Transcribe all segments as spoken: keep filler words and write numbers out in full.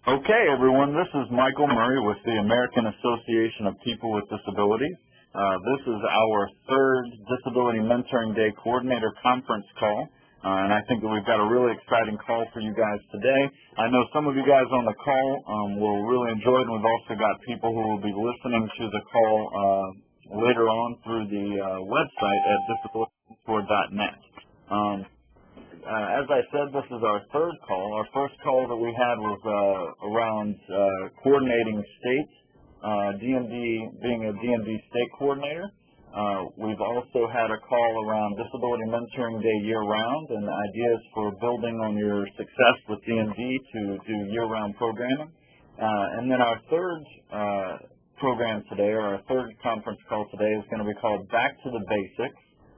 Okay, everyone, this is Michael Murray with the American Association of People with Disabilities. Uh, this is our third Disability Mentoring Day Coordinator Conference call, uh, and I think that we've got a really exciting call for you guys today. I know some of you guys on the call um, will really enjoy it, and we've also got people who will be listening to the call uh, later on through the uh, website at disability mentor dot net. Um, Uh, as I said, this is our third call. Our first call that we had was uh, around uh, coordinating states, uh, D M D being a D M D state coordinator. Uh, we've also had a call around Disability Mentoring Day year-round and ideas for building on your success with D M D to do year-round programming. Uh, and then our third uh, program today, or our third conference call today, is going to be called Back to the Basics.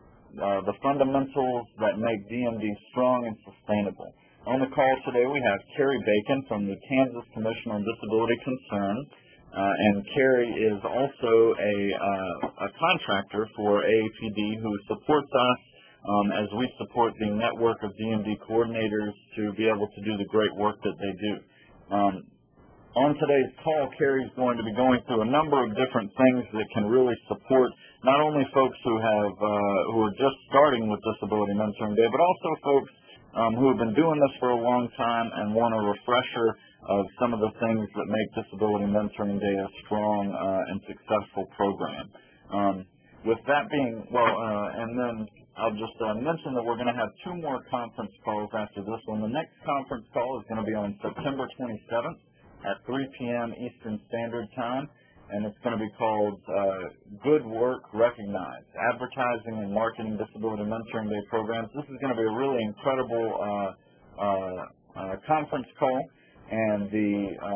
Uh, the fundamentals that make D M D strong and sustainable. On the call today we have Carrie Bacon from the Kansas Commission on Disability Concerns, uh, and Carrie is also a, uh, a contractor for A A P D who supports us um, as we support the network of D M D coordinators to be able to do the great work that they do. Um, On today's call, Carrie's going to be going through a number of different things that can really support not only folks who have uh, who are just starting with Disability Mentoring Day, but also folks um, who have been doing this for a long time and want a refresher of some of the things that make Disability Mentoring Day a strong uh, and successful program. Um, with that being, well, uh, and then I'll just uh, mention that we're going to have two more conference calls after this one. The next conference call is going to be on September twenty-seventh. At three p m Eastern Standard Time, and it's going to be called uh, Good Work Recognized, Advertising and Marketing Disability Mentoring Day Programs. This is going to be a really incredible uh, uh, uh, conference call, and the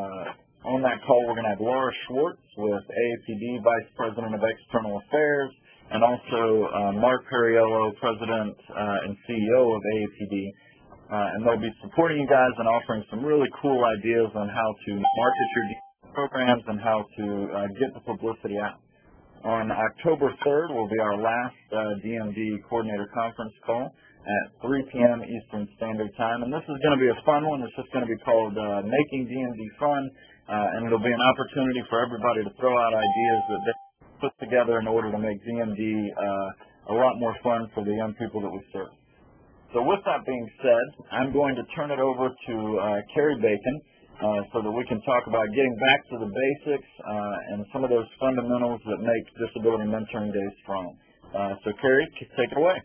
uh, on that call we're going to have Laura Schwartz with A A P D Vice President of External Affairs, and also uh, Mark Perriello, President uh, and C E O of A A P D. Uh, and they'll be supporting you guys and offering some really cool ideas on how to market your programs and how to uh, get the publicity out. On October third will be our last uh, D M D Coordinator Conference call at three p m Eastern Standard Time. And this is going to be a fun one. It's just going to be called uh, Making D M D Fun, uh, and it'll be an opportunity for everybody to throw out ideas that they put together in order to make D M D uh, a lot more fun for the young people that we serve. So with that being said, I'm going to turn it over to uh, Carrie Bacon uh, so that we can talk about getting back to the basics uh, and some of those fundamentals that make Disability Mentoring Day strong. Uh, so Carrie, take it away.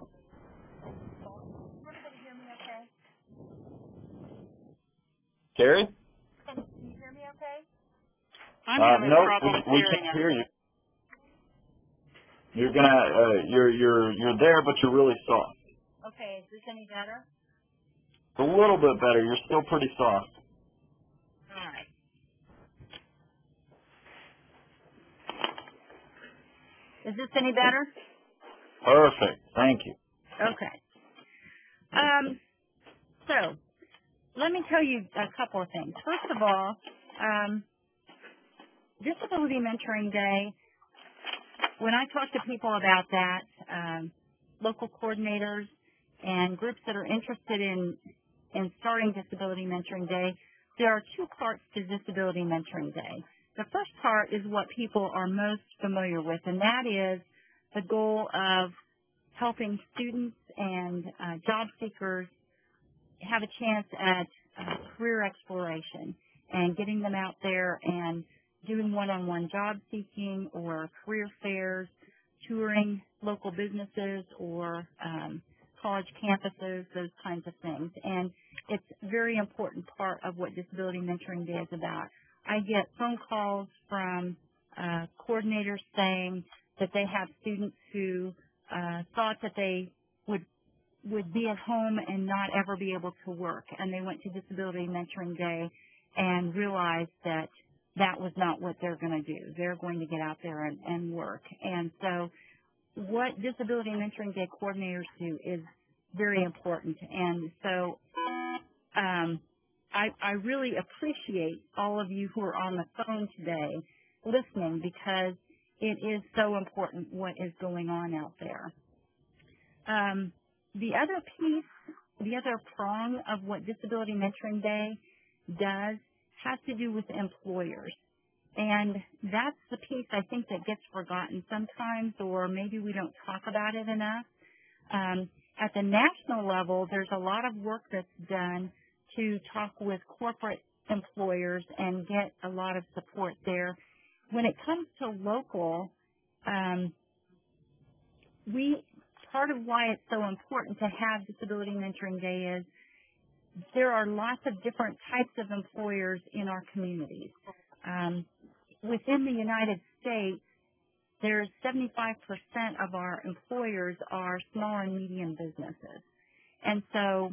Everybody hear me okay? Carrie? Can you hear me okay? I'm Uh, having no, trouble we, we hearing can't it. hear you. You're gonna, uh, you're you're you're there, but you're really soft. Okay, is this any better? It's a little bit better. You're still pretty soft. All right. Is this any better? Perfect. Thank you. Okay. Um, so, let me tell you a couple of things. First of all, um, Disability Mentoring Day, when I talk to people about that, um, local coordinators and groups that are interested in, in starting Disability Mentoring Day, there are two parts to Disability Mentoring Day. The first part is what people are most familiar with, and that is the goal of helping students and uh, job seekers have a chance at uh, career exploration and getting them out there and doing one-on-one job seeking or career fairs, touring local businesses or um, college campuses, those kinds of things. And it's a very important part of what Disability Mentoring Day is about. I get phone calls from uh, coordinators saying that they have students who uh, thought that they would would be at home and not ever be able to work, and they went to Disability Mentoring Day and realized that that was not what they're going to do. They're going to get out there and, and work. And so what Disability Mentoring Day coordinators do is very important. And so um, I, I really appreciate all of you who are on the phone today listening, because it is so important what is going on out there. Um, the other piece, the other prong of what Disability Mentoring Day does has to do with employers. And that's the piece I think that gets forgotten sometimes, or maybe we don't talk about it enough. Um, at the national level, there's a lot of work that's done to talk with corporate employers and get a lot of support there. When it comes to local, um, we part of why it's so important to have Disability Mentoring Day is there are lots of different types of employers in our communities. Um, within the United States, there's seventy-five percent of our employers are small and medium businesses. And so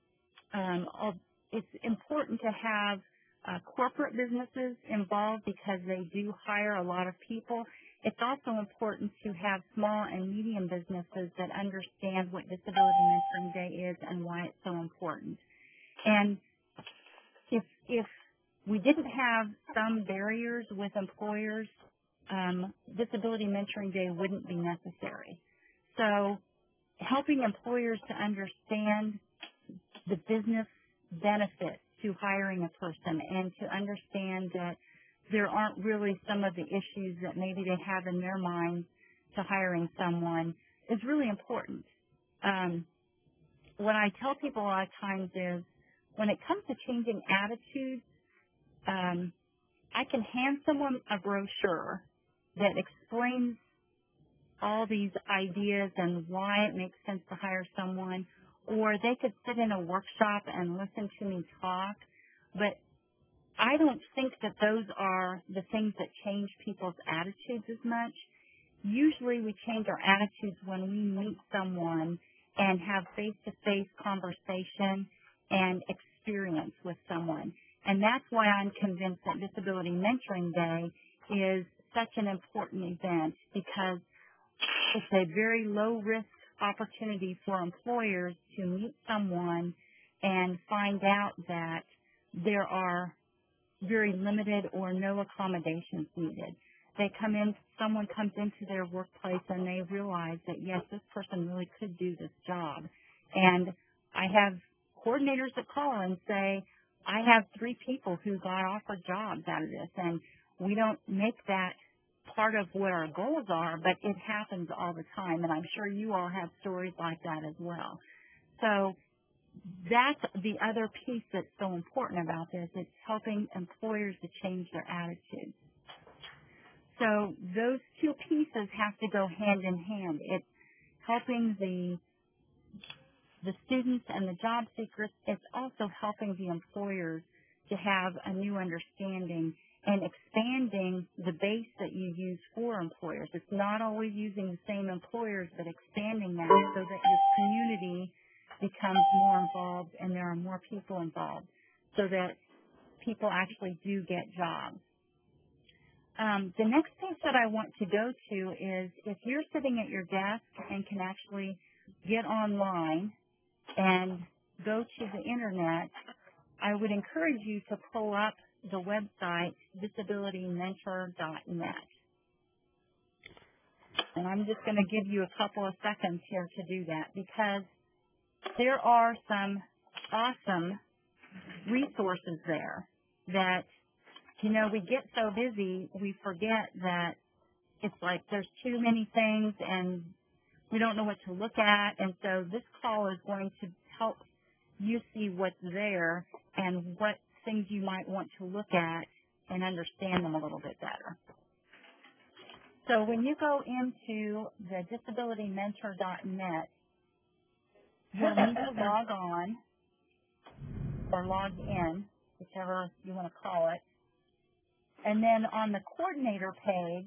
um, it's important to have uh, corporate businesses involved because they do hire a lot of people. It's also important to have small and medium businesses that understand what Disability Mentoring Day is and why it's so important. And if, if we didn't have some barriers with employers, um, Disability Mentoring Day wouldn't be necessary. So helping employers to understand the business benefits to hiring a person and to understand that there aren't really some of the issues that maybe they have in their minds to hiring someone is really important. Um, what I tell people a lot of times is when it comes to changing attitudes, um, I can hand someone a brochure that explains all these ideas and why it makes sense to hire someone, or they could sit in a workshop and listen to me talk, but I don't think that those are the things that change people's attitudes as much. Usually we change our attitudes when we meet someone and have face-to-face conversation and experience with someone. And that's why I'm convinced that Disability Mentoring Day is such an important event, because it's a very low-risk opportunity for employers to meet someone and find out that there are very limited or no accommodations needed. They come in, someone comes into their workplace and they realize that, yes, this person really could do this job. And I have coordinators that call and say, I have three people who got offered jobs out of this, and we don't make that part of what our goals are, but it happens all the time, and I'm sure you all have stories like that as well. So that's the other piece that's so important about this. It's helping employers to change their attitudes. So those two pieces have to go hand in hand. It's helping the the students and the job seekers. It's also helping the employers to have a new understanding and expanding the base that you use for employers. It's not always using the same employers, but expanding that so that your community becomes more involved and there are more people involved so that people actually do get jobs. Um, the next piece that I want to go to is if you're sitting at your desk and can actually get online and go to the internet, I would encourage you to pull up the website disability mentor dot net. And I'm just going to give you a couple of seconds here to do that, because there are some awesome resources there that, you know, we get so busy, we forget that it's like there's too many things and we don't know what to look at. And so this call is going to help you see what's there and what things you might want to look at and understand them a little bit better. So when you go into the disability mentor dot net, you'll need to log on or log in, whichever you want to call it. And then on the coordinator page,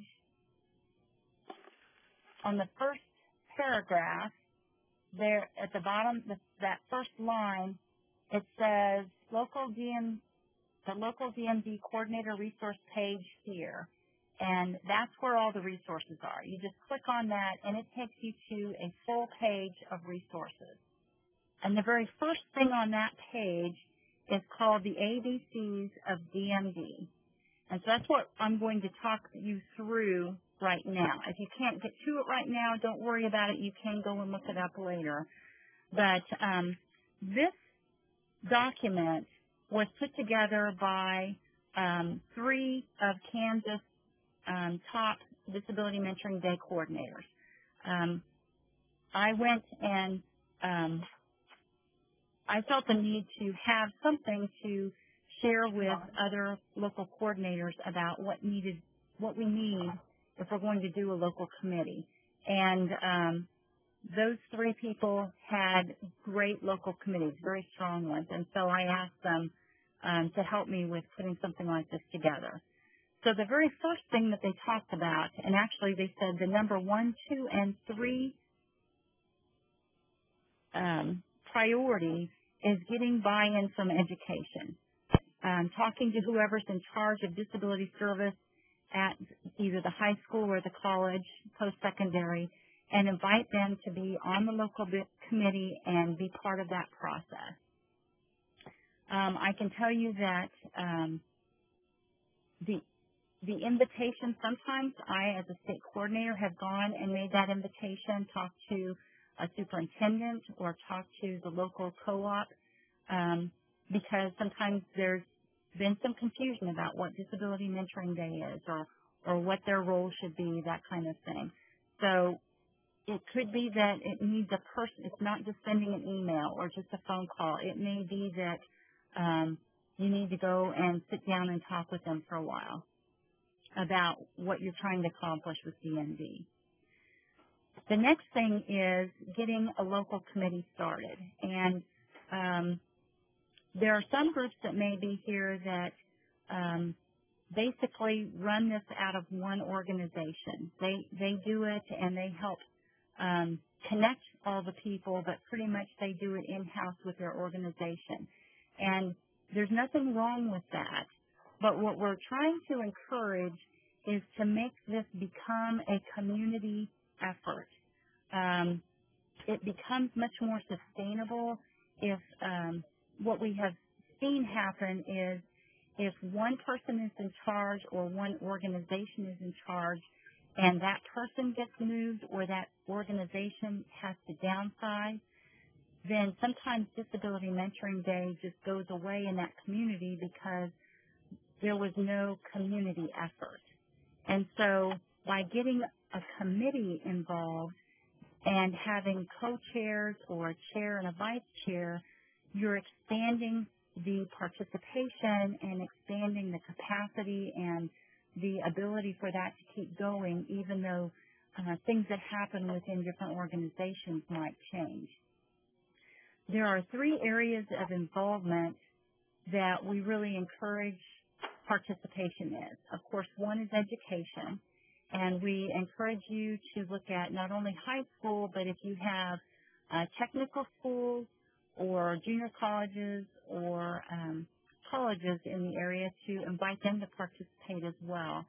on the first paragraph, there at the bottom, the, that first line, it says local D M, the local D M D coordinator resource page here. And that's where all the resources are. You just click on that and it takes you to a full page of resources. And the very first thing on that page is called the A B Cs of D M D. And so that's what I'm going to talk you through right now. If you can't get to it right now, don't worry about it. You can go and look it up later. But um, this document was put together by um, three of Kansas um, top Disability Mentoring Day coordinators. Um, I went and um, I felt the need to have something to share with other local coordinators about what needed, what we need if we're going to do a local committee. And um, those three people had great local committees, very strong ones. And so I asked them um, to help me with putting something like this together. So the very first thing that they talked about, and actually they said the number one, two, and three um, priority is getting buy-in from education. Um, talking to whoever's in charge of disability service at either the high school or the college, post-secondary, and invite them to be on the local committee and be part of that process. Um, I can tell you that um, the the invitation, sometimes I, as a state coordinator, have gone and made that invitation, talked to a superintendent or talked to the local co-op, um, because sometimes there's been some confusion about what Disability Mentoring Day is or, or what their role should be, that kind of thing. So it could be that it needs a person. It's not just sending an email or just a phone call. It may be that um, you need to go and sit down and talk with them for a while about what you're trying to accomplish with D M D. The next thing is getting a local committee started. And um, there are some groups that may be here that um, basically run this out of one organization. They, they do it and they help um, connect all the people, but pretty much they do it in-house with their organization. And there's nothing wrong with that. But what we're trying to encourage is to make this become a community effort. Um, it becomes much more sustainable if um, what we have seen happen is if one person is in charge or one organization is in charge and that person gets moved or that organization has to downsize, then sometimes Disability Mentoring Day just goes away in that community because there was no community effort. And so by getting a committee involved and having co-chairs or a chair and a vice chair, you're expanding the participation and expanding the capacity and the ability for that to keep going, even though uh, things that happen within different organizations might change. There are three areas of involvement that we really encourage participation in. Of course, one is education, and we encourage you to look at not only high school, but if you have uh, technical schools or junior colleges or um, colleges in the area, to invite them to participate as well.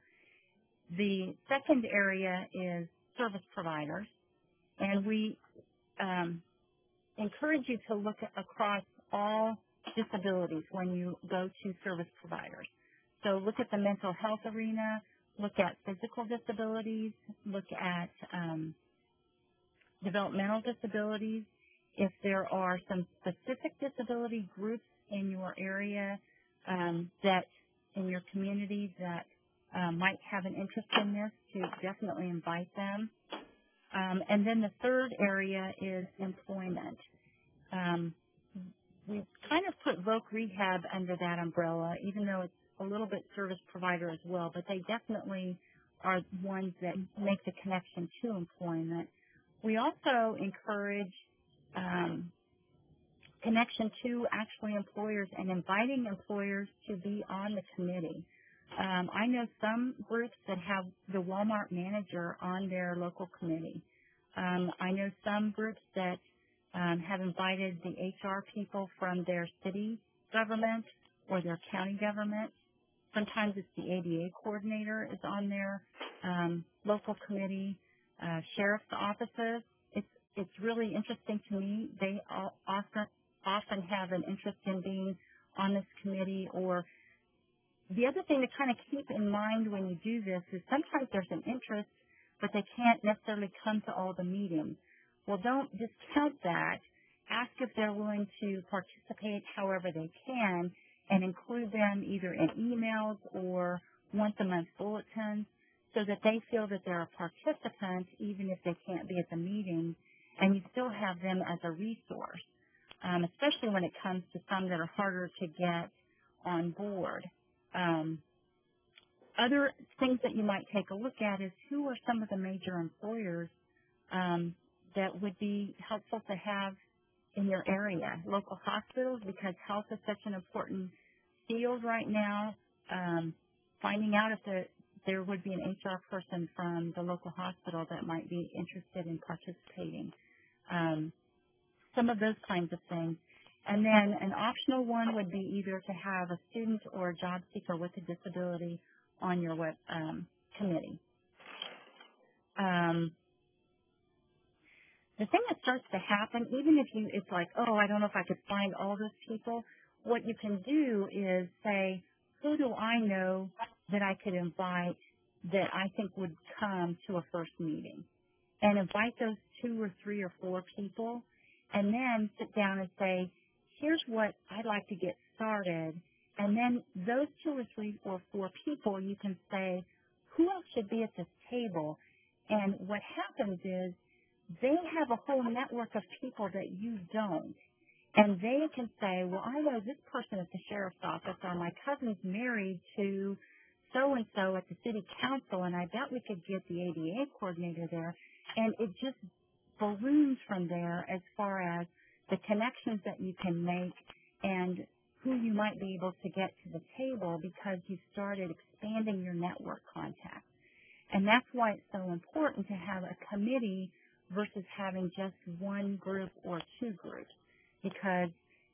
The second area is service providers, and we um, encourage you to look at, across all disabilities when you go to service providers. So look at the mental health arena, look at physical disabilities, look at um, developmental disabilities. If there are some specific disability groups in your area um, that, in your community that um, might have an interest in this, to definitely invite them. Um, and then the third area is employment. Um, we kind of put Voc Rehab under that umbrella, even though it's a little bit service provider as well, but they definitely are ones that make the connection to employment. We also encourage um, connection to actually employers and inviting employers to be on the committee. Um, I know some groups that have the Walmart manager on their local committee. Um, I know some groups that um, have invited the H R people from their city government or their county government. Sometimes it's the A D A coordinator is on their um, local committee, uh, sheriff's offices. It's it's really interesting to me. They all often often have an interest in being on this committee. Or the other thing to kind of keep in mind when you do this is sometimes there's an interest, but they can't necessarily come to all the meetings. Well, don't discount that. Ask if they're willing to participate however they can, and include them either in emails or once-a-month bulletins so that they feel that they're a participant even if they can't be at the meeting, and you still have them as a resource, um, especially when it comes to some that are harder to get on board. Um, other things that you might take a look at is who are some of the major employers um, that would be helpful to have in your area. Local hospitals, because health is such an important field right now. Um, finding out if the, there would be an H R person from the local hospital that might be interested in participating. Um, some of those kinds of things. And then an optional one would be either to have a student or a job seeker with a disability on your web, um, committee. Um, the thing that starts to happen, even if you, it's like, oh, I don't know if I could find all those people, what you can do is say, who do I know that I could invite that I think would come to a first meeting? And invite those two or three or four people, and then sit down and say, here's what I'd like to get started. And then those two or three or four people, you can say, who else should be at this table? And what happens is they have a whole network of people that you don't. And they can say, well, I know this person at the sheriff's office, or my cousin's married to so-and-so at the city council, and I bet we could get the A D A coordinator there. And it just balloons from there as far as the connections that you can make and who you might be able to get to the table because you started expanding your network contacts. And that's why it's so important to have a committee versus having just one group or two groups, because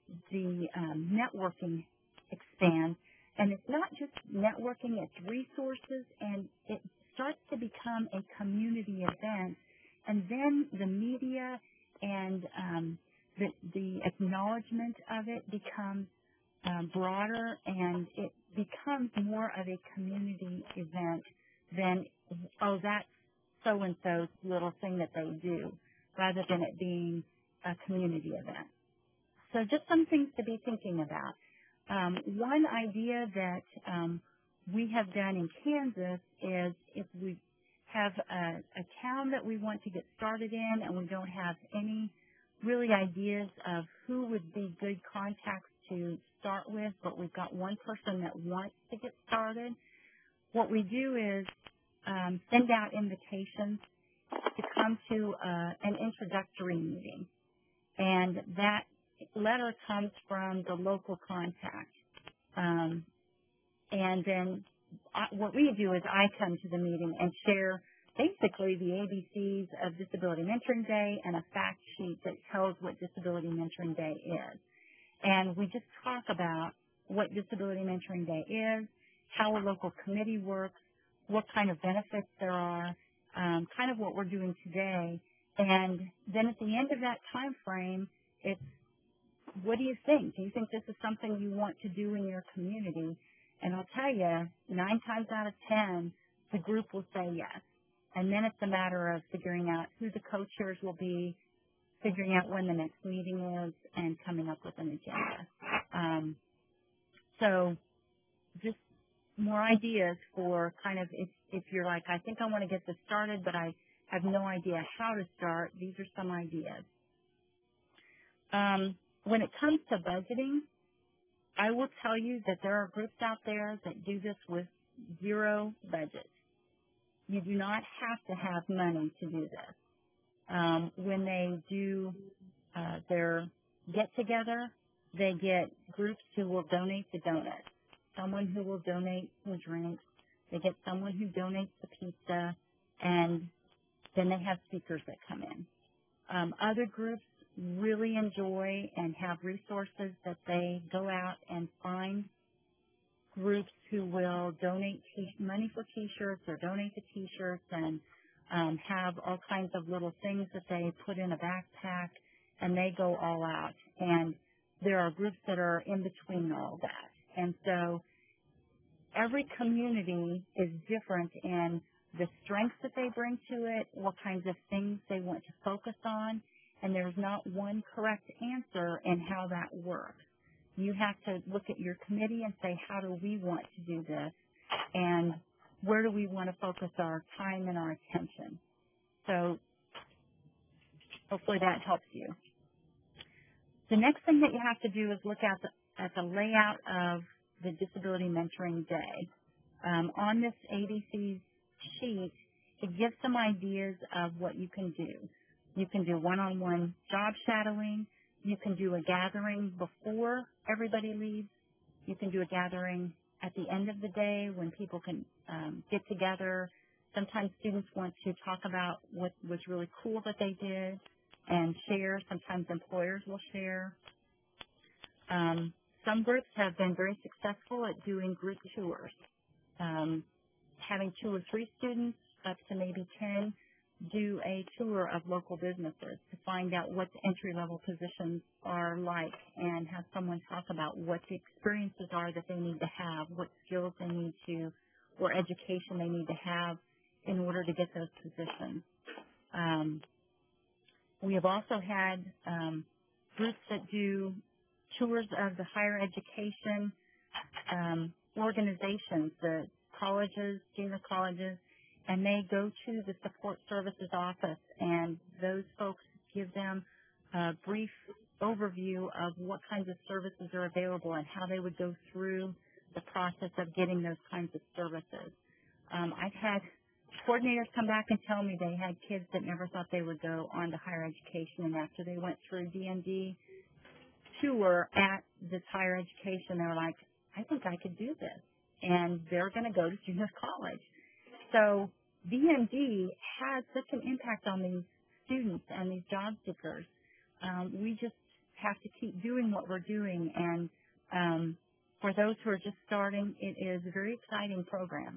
the um, networking expands. And it's not just networking, it's resources, and it starts to become a community event. And then the media and um, the, the acknowledgement of it becomes um, broader, and it becomes more of a community event than, oh, that's so-and-so's little thing that they do, rather than it being a community event. So just some things to be thinking about. Um, one idea that um, we have done in Kansas is if we have a, a town that we want to get started in and we don't have any really ideas of who would be good contacts to start with, but we've got one person that wants to get started, what we do is um, send out invitations to come to uh, an introductory meeting. And that letter comes from the local contact. Um, and then I, what we do is I come to the meeting and share basically the A B Cs of Disability Mentoring Day and a fact sheet that tells what Disability Mentoring Day is. And we just talk about what Disability Mentoring Day is, how a local committee works, what kind of benefits there are, um, kind of what we're doing today. And then at the end of that time frame, it's, what do you think? Do you think this is something you want to do in your community? And I'll tell you, nine times out of ten, the group will say yes. And then it's a matter of figuring out who the co-chairs will be, figuring out when the next meeting is, and coming up with an agenda. Um, so just more ideas for kind of if, if you're like, I think I want to get this started, but I have no idea how to start. These are some ideas. Um, when it comes to budgeting, I will tell you that there are groups out there that do this with zero budget. You do not have to have money to do this. Um, when they do uh, their get-together, they get groups who will donate the donuts, someone who will donate some drinks, they get someone who donates the pizza, and then they have speakers that come in. Um, other groups really enjoy and have resources that they go out and find groups who will donate t- money for T-shirts or donate the T-shirts and um, have all kinds of little things that they put in a backpack, and they go all out. And there are groups that are in between all that. And so every community is different in the strengths that they bring to it, what kinds of things they want to focus on, and there's not one correct answer in how that works. you have to look at your committee and say, how do we want to do this? And where do we want to focus our time and our attention? So hopefully that helps you. The next thing that you have to do is look at the, at the layout of the Disability Mentoring Day. Um, on this A D C sheet, it gives some ideas of what you can do. You can do one-on-one job shadowing. You can do a gathering before everybody leaves. You can do a gathering at the end of the day when people can um, get together. Sometimes students want to talk about what was really cool that they did and share. Sometimes employers will share. Um, some groups have been very successful at doing group tours, um, having two or three students up to maybe ten do a tour of local businesses to find out what the entry-level positions are like and have someone talk about what the experiences are that they need to have, what skills they need to, or education they need to have in order to get those positions. Um, we have also had um, groups that do tours of the higher education um, organizations, the colleges, junior colleges, and they go to the support services office, and those folks give them a brief overview of what kinds of services are available and how they would go through the process of getting those kinds of services. Um, I've had coordinators come back and tell me they had kids that never thought they would go on to higher education, and after they went through D M D tour at this higher education, they were like, I think I could do this. And they're going to go to junior college. So D M D has such an impact on these students and these job seekers. Um, we just have to keep doing what we're doing. And um, for those who are just starting, it is a very exciting program.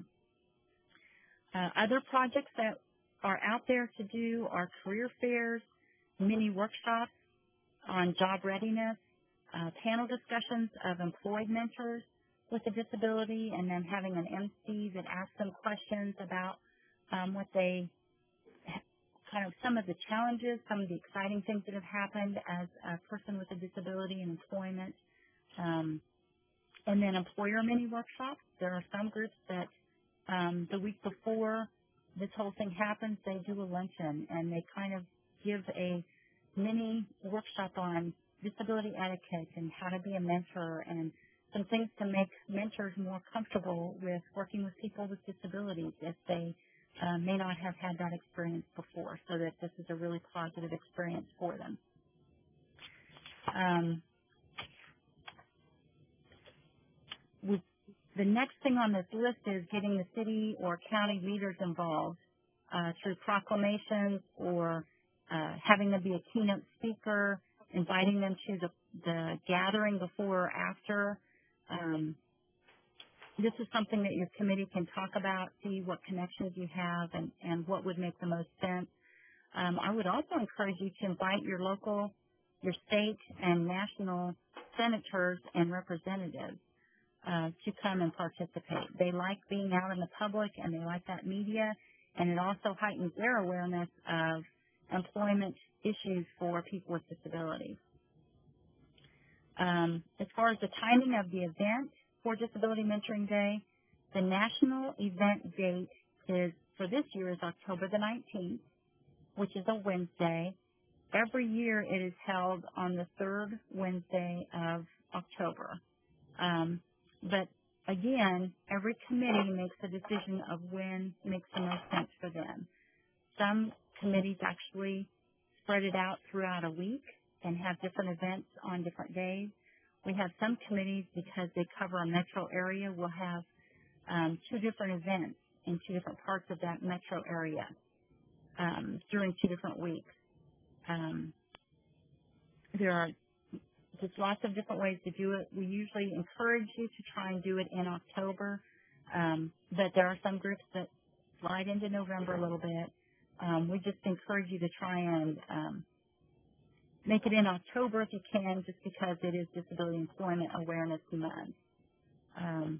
Uh, other projects that are out there to do are career fairs, mini workshops on job readiness, uh, panel discussions of employed mentors with a disability, and then having an M C that asks them questions about um, what they, kind of some of the challenges, some of the exciting things that have happened as a person with a disability in employment. Um, and then employer mini workshops. There are some groups that um, the week before this whole thing happens, they do a luncheon, and they kind of give a mini workshop on disability etiquette and how to be a mentor and some things to make mentors more comfortable with working with people with disabilities if they uh, may not have had that experience before, so that this is a really positive experience for them. Um, we, the next thing on this list is getting the city or county leaders involved uh, through proclamations or uh, having them be a keynote speaker, inviting them to the, the gathering before or after. Um, this is something that your committee can talk about, see what connections you have and, and what would make the most sense. Um, I would also encourage you to invite your local, your state, and national senators and representatives uh, to come and participate. They like being out in the public, and they like that media, and it also heightens their awareness of employment issues for people with disabilities. Um, as far as the timing of the event for Disability Mentoring Day, the national event date is, for this year, is October the nineteenth, which is a Wednesday. Every year it is held on the third Wednesday of October. Um, but again, every committee makes a decision of when makes the most sense for them. Some committees actually spread it out throughout a week and have different events on different days. We have some committees, because they cover a metro area, will have um, two different events in two different parts of that metro area um, during two different weeks. Um, there are just lots of different ways to do it. We usually encourage you to try and do it in October, um, but there are some groups that slide into November a little bit. Um, we just encourage you to try and um, make it in October if you can, just because it is Disability Employment Awareness Month. Um,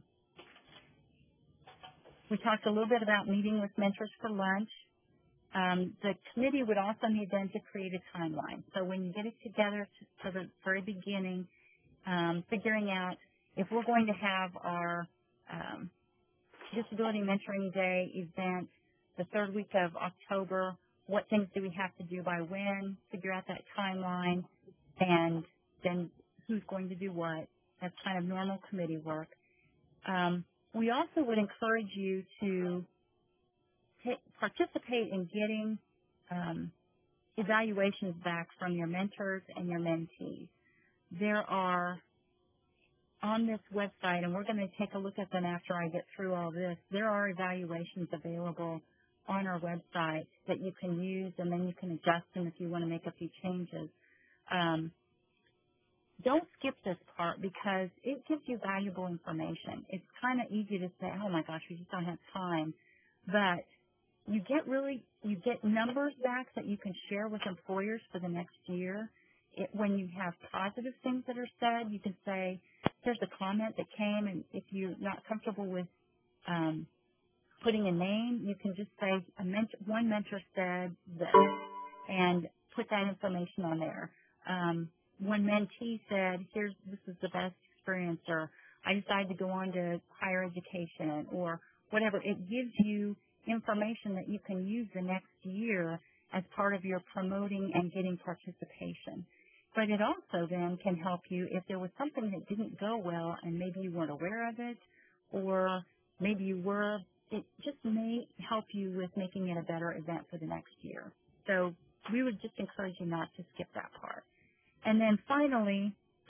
we talked a little bit about meeting with mentors for lunch. Um, the committee would also need then to create a timeline. So when you get it together to, to the very beginning, um, figuring out if we're going to have our um, Disability Mentoring Day event the third week of October, what things do we have to do by when, figure out that timeline, and then who's going to do what. That's kind of normal committee work. Um, we also would encourage you to t- participate in getting um, evaluations back from your mentors and your mentees. There are, on this website, and we're going to take a look at them after I get through all this, there are evaluations available on our website that you can use, and then you can adjust them if you want to make a few changes. Um, don't skip this part because it gives you valuable information. It's kind of easy to say, oh my gosh, we just don't have time. But you get really, you get numbers back that you can share with employers for the next year. It, when you have positive things that are said, you can say, here's a comment that came, and if you're not comfortable with um, putting a name, you can just say, a mentor, one mentor said this, and put that information on there. Um, one mentee said, here's, this is the best experience, or I decided to go on to higher education, or whatever. It gives you information that you can use the next year as part of your promoting and getting participation. But it also then can help you if there was something that didn't go well and maybe you weren't aware of it, or maybe you were, it just may help you with making it a better event for the next year. So we would just encourage you not to skip that part. And then finally,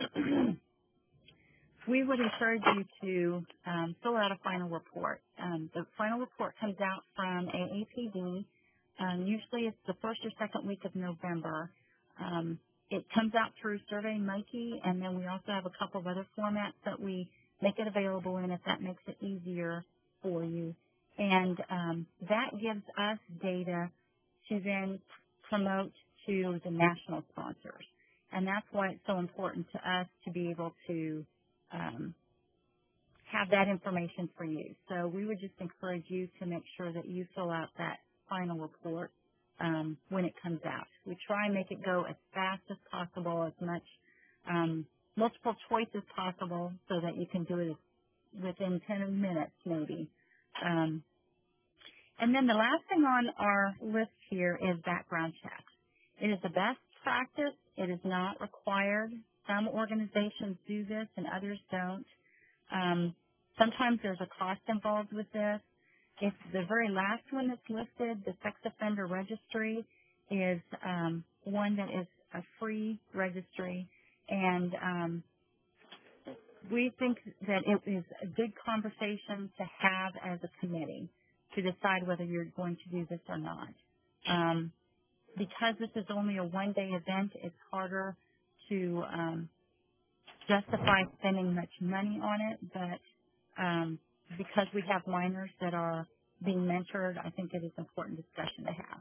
we would encourage you to um, fill out a final report. Um, the final report comes out from A A P D. Um, usually it's the first or second week of November. Um, it comes out through SurveyMonkey, and then we also have a couple of other formats that we make it available in if that makes it easier for you. And um, that gives us data to then promote to the national sponsors. And that's why it's so important to us to be able to um, have that information for you. So we would just encourage you to make sure that you fill out that final report um, when it comes out. We try and make it go as fast as possible, as much um, multiple choice as possible, so that you can do it within ten minutes maybe. Um, and then the last thing on our list here is background checks. It is the best practice. It is not required. Some organizations do this and others don't. Um, sometimes there's a cost involved with this. If the very last one that's listed, the sex offender registry, is um, one that is a free registry, and um, we think that it is a good conversation to have as a committee to decide whether you're going to do this or not. Um, because this is only a one-day event, it's harder to um, justify spending much money on it, but um, because we have minors that are being mentored, I think it is an important discussion to have.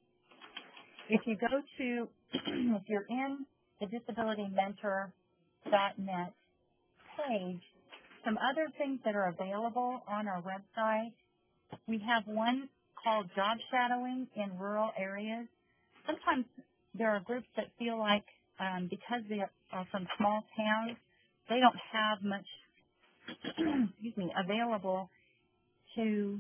If you go to, if you're in the disability mentor dot net page, some other things that are available on our website, we have one called Job Shadowing in Rural Areas. Sometimes there are groups that feel like um, because they are from small towns, they don't have much excuse me, available to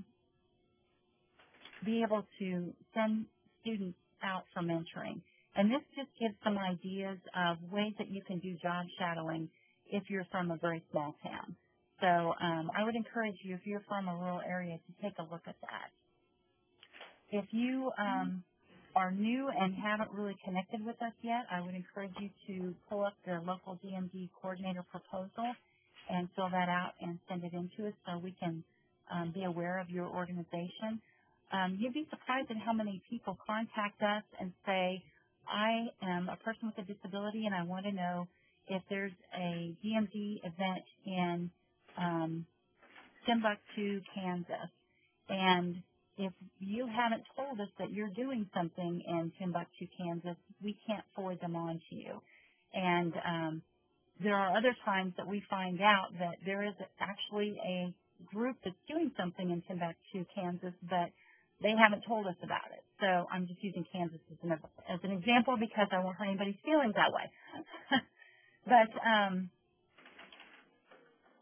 be able to send students out for mentoring. And this just gives some ideas of ways that you can do job shadowing if you're from a very small town. So um, I would encourage you, if you're from a rural area, to take a look at that. If you um, are new and haven't really connected with us yet, I would encourage you to pull up the local D M D coordinator proposal and fill that out and send it in to us so we can um, be aware of your organization. Um, you'd be surprised at how many people contact us and say, I am a person with a disability and I want to know if there's a D M D event in um, Timbuktu, Kansas. And if you haven't told us that you're doing something in Timbuktu, Kansas, we can't forward them on to you. And um, there are other times that we find out that there is actually a group that's doing something in Timbuktu, Kansas, but they haven't told us about it. So I'm just using Kansas as an, as an example because I won't hurt anybody's feelings that way. But um,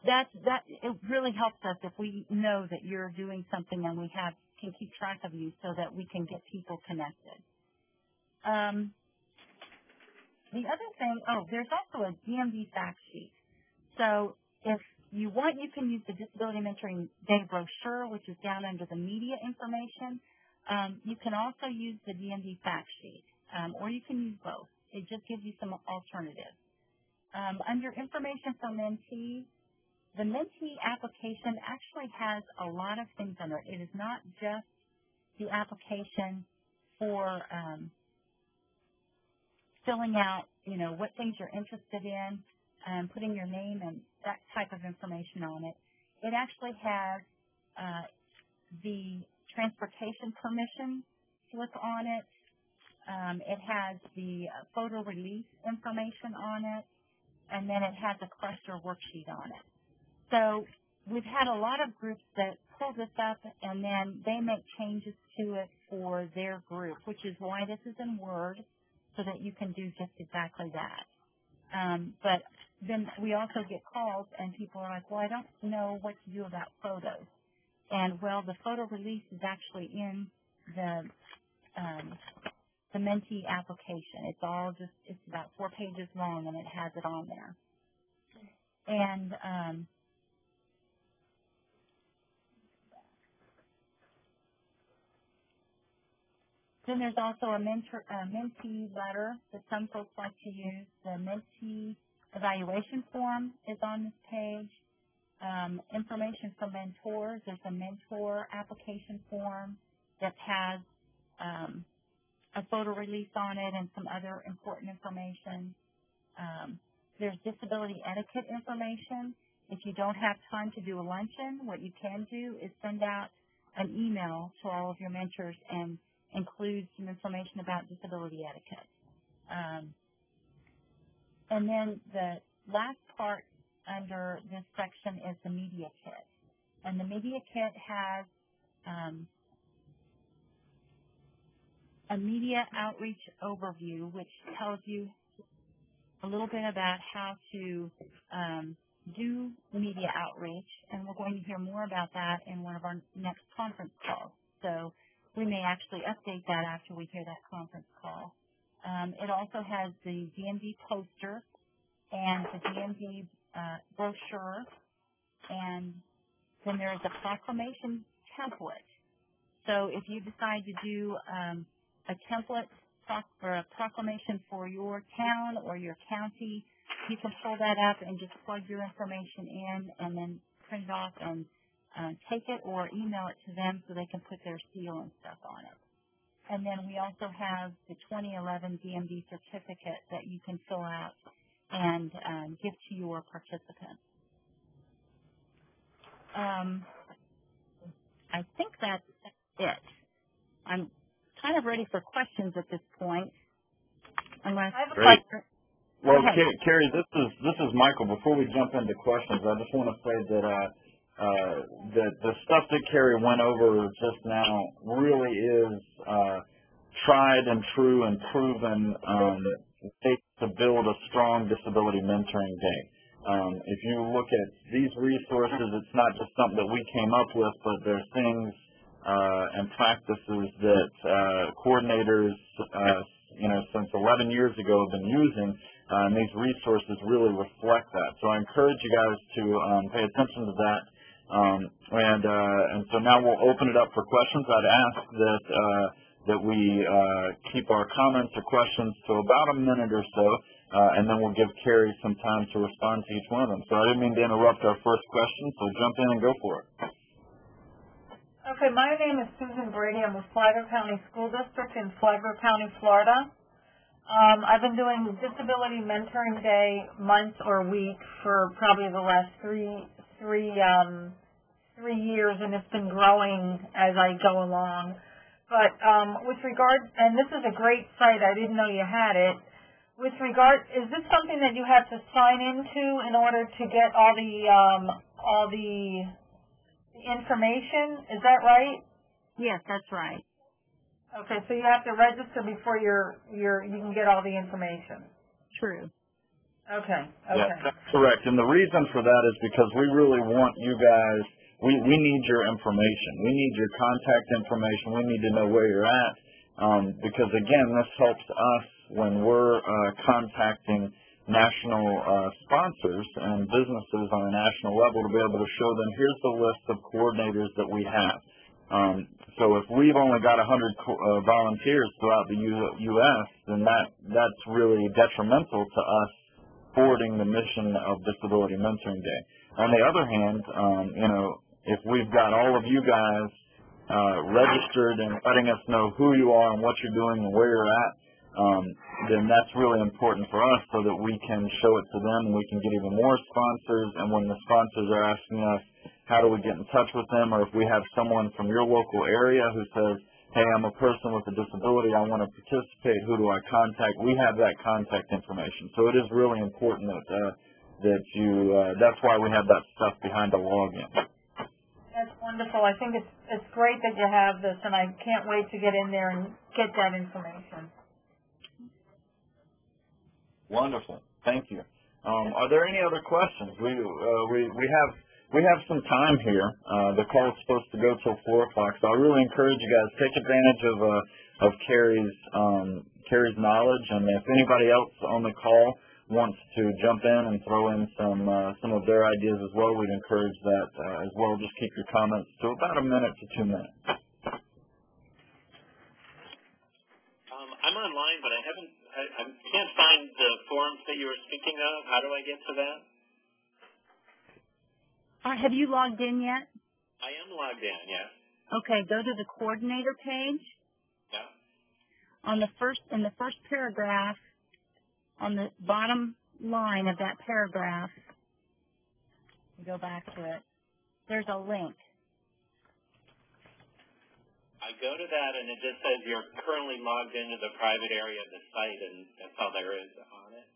That that it really helps us if we know that you're doing something and we have can keep track of you so that we can get people connected. Um, the other thing, oh, there's also a D M V fact sheet. So if you want, you can use the Disability Mentoring Day brochure, which is down under the media information. Um, you can also use the D M V fact sheet, um, or you can use both. It just gives you some alternatives. Um, under information for mentees, the mentee application actually has a lot of things under it. It is not just the application for um, filling out, you know, what things you're interested in, and putting your name and that type of information on it. It actually has uh, the transportation permission slip on it. Um, it has the uh, photo release information on it, and then it has a cluster worksheet on it. So we've had a lot of groups that pull this up, and then they make changes to it for their group, which is why this is in Word, so that you can do just exactly that. Um, but then we also get calls, and people are like, well, I don't know what to do about photos. And, well, the photo release is actually in the um, the mentee application. It's all just, it's about four pages long, and it has it on there. And um, then there's also a, mentor, a mentee letter that some folks like to use. The mentee evaluation form is on this page. Um, information for mentors. There's a mentor application form that has um, a photo release on it and some other important information. Um, there's disability etiquette information. If you don't have time to do a luncheon, what you can do is send out an email to all of your mentors and include some information about disability etiquette. Um, and then the last part under this section is the media kit. And the media kit has um, a media outreach overview, which tells you a little bit about how to um, do media outreach, and we're going to hear more about that in one of our next conference calls. So we may actually update that after we hear that conference call. Um, it also has the D M V poster and the D M V uh, brochure, and then there is a proclamation template. So if you decide to do um, a template or a proclamation for your town or your county, you can pull that up and just plug your information in and then print it off and uh, take it or email it to them so they can put their seal and stuff on it. And then we also have the twenty eleven D M V certificate that you can fill out and um, give to your participants. Um, I think that's it. I'm kind of ready for questions at this point. Unless I have a Great. question. Well, okay. Carrie, this is this is Michael. Before we jump into questions, I just want to say that uh, uh, the the stuff that Carrie went over just now really is uh, tried and true and proven um, ways to build a strong disability mentoring day. Um, if you look at these resources, it's not just something that we came up with, but there's things uh, and practices that uh, coordinators, uh, you know, since eleven years ago have been using, uh, and these resources really reflect that. So I encourage you guys to um, pay attention to that. Um, and uh, and so now we'll open it up for questions. I'd ask that uh, that we uh, keep our comments or questions to about a minute or so, uh, and then we'll give Carrie some time to respond to each one of them. So I didn't mean to interrupt our first question, so jump in and go for it. Okay, my name is Susan Brady. I'm with Flagler County School District in Flagler County, Florida. Um, I've been doing Disability Mentoring Day month or week for probably the last three three um, three years, and it's been growing as I go along. But um, with regard, and this is a great site. I didn't know you had it. With regard, is this something that you have to sign into in order to get all the um, all the information? Is that right? Yes, that's right. Okay, so you have to register before you're, you're, you can get all the information. True. Okay, Yeah, okay. that's correct. And the reason for that is because we really want you guys, we, we need your information. We need your contact information. We need to know where you're at. Um, because, again, this helps us when we're uh, contacting national uh, sponsors and businesses on a national level to be able to show them, here's the list of coordinators that we have. Um, so if we've only got one hundred co- uh, volunteers throughout the U- U.S., then that that's really detrimental to us forwarding the mission of Disability Mentoring Day. On the other hand, um, you know, if we've got all of you guys uh, registered and letting us know who you are and what you're doing and where you're at, um, then that's really important for us so that we can show it to them and we can get even more sponsors. And when the sponsors are asking us, how do we get in touch with them, or if we have someone from your local area who says, hey, I'm a person with a disability, I want to participate, who do I contact? We have that contact information. So it is really important that uh, that you, uh, that's why we have that stuff behind the login. That's wonderful. I think it's it's great that you have this, and I can't wait to get in there and get that information. Wonderful. Thank you. Um, are there any other questions? We uh, we we have we have some time here. Uh, the call is supposed to go till four o'clock, so I really encourage you guys take advantage of uh, of Carrie's um, Carrie's knowledge, and if anybody else on the call wants to jump in and throw in some uh, some of their ideas as well, we'd encourage that uh, as well. Just keep your comments to about a minute to two minutes. Um, I'm online, but I haven't. I, I can't find the forums that you were speaking of. How do I get to that? Uh, have you logged in yet? I am logged in. Yes. Okay, go to the coordinator page. Yeah. On the first, in the first paragraph, on the bottom line of that paragraph, go back to it. There's a link. I go to that, and it just says you're currently logged into the private area of the site, and that's all there is on it.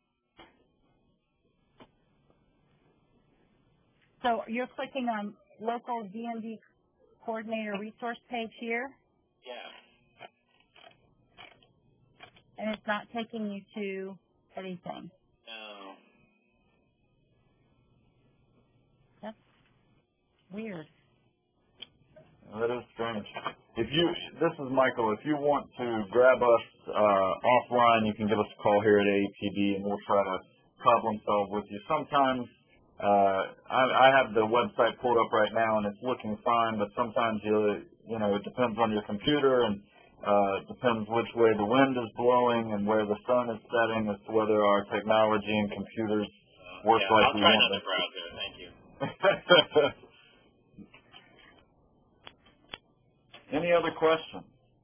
So you're clicking on local D M D coordinator resource page here, Yeah. and it's not taking you to anything. No. That's weird. That is strange. If you, this is Michael. If you want to grab us uh, offline, you can give us a call here at A A P D, and we'll try to problem solve with you. Sometimes uh, I, I have the website pulled up right now, and it's looking fine. But sometimes you, you know, it depends on your computer, and uh, it depends which way the wind is blowing and where the sun is setting as to whether our technology and computers work Yeah, like I'll we try want another them. browser. Thank you. Any other questions?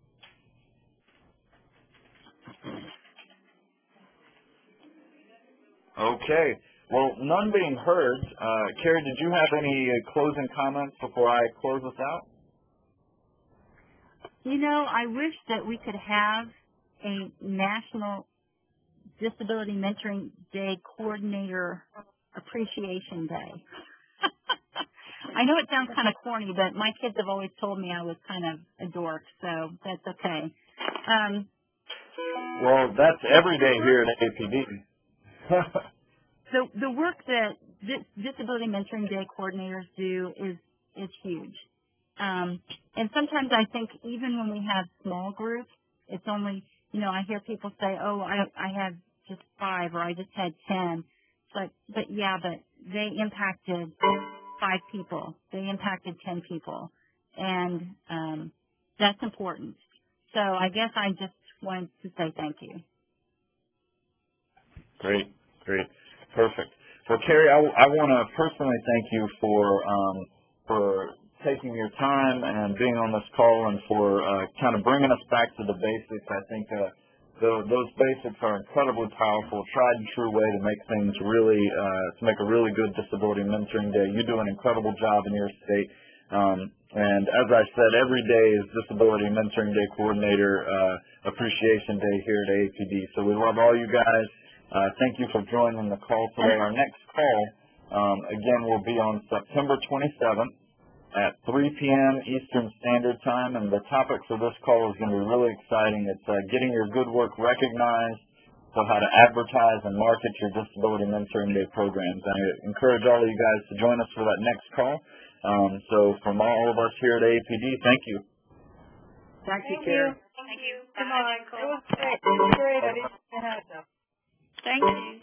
Okay. Well, none being heard, uh, Carrie, did you have any uh, closing comments before I close this out? You know, I wish that we could have a National Disability Mentoring Day Coordinator Appreciation Day. I know it sounds kind of corny, but my kids have always told me I was kind of a dork, so that's okay. Um, Well, that's every day here at A P D. so the work that Dis- Disability Mentoring Day coordinators do is is huge. Um, and sometimes I think even when we have small groups, it's only, you know, I hear people say, oh, I, I have just five or I just had ten. But, but yeah, but they impacted five people. They impacted ten people. And um, that's important. So I guess I just wanted to say thank you. Great, great, perfect. Well, Carrie, I, I want to personally thank you for um, for taking your time and being on this call and for uh, kind of bringing us back to the basics. I think uh, the, those basics are incredibly powerful, tried and true way to make things really, uh, to make a really good Disability Mentoring Day. You do an incredible job in your state. Um, and as I said, every day is Disability Mentoring Day Coordinator uh, Appreciation Day here at A A P D. So we love all you guys. Uh, thank you for joining the call today. Our next call, um, again, will be on September twenty-seventh at three p m Eastern Standard Time, and the topic for this call is going to be really exciting. It's uh, getting your good work recognized also how to advertise and market your Disability Mentoring Day programs. I encourage all of you guys to join us for that next call. Um, so from all of us here at A A P D, thank you. Thank you, Thank you. Karen. Thank you. Good night. It was great. It was great. I didn't have that. Thank you.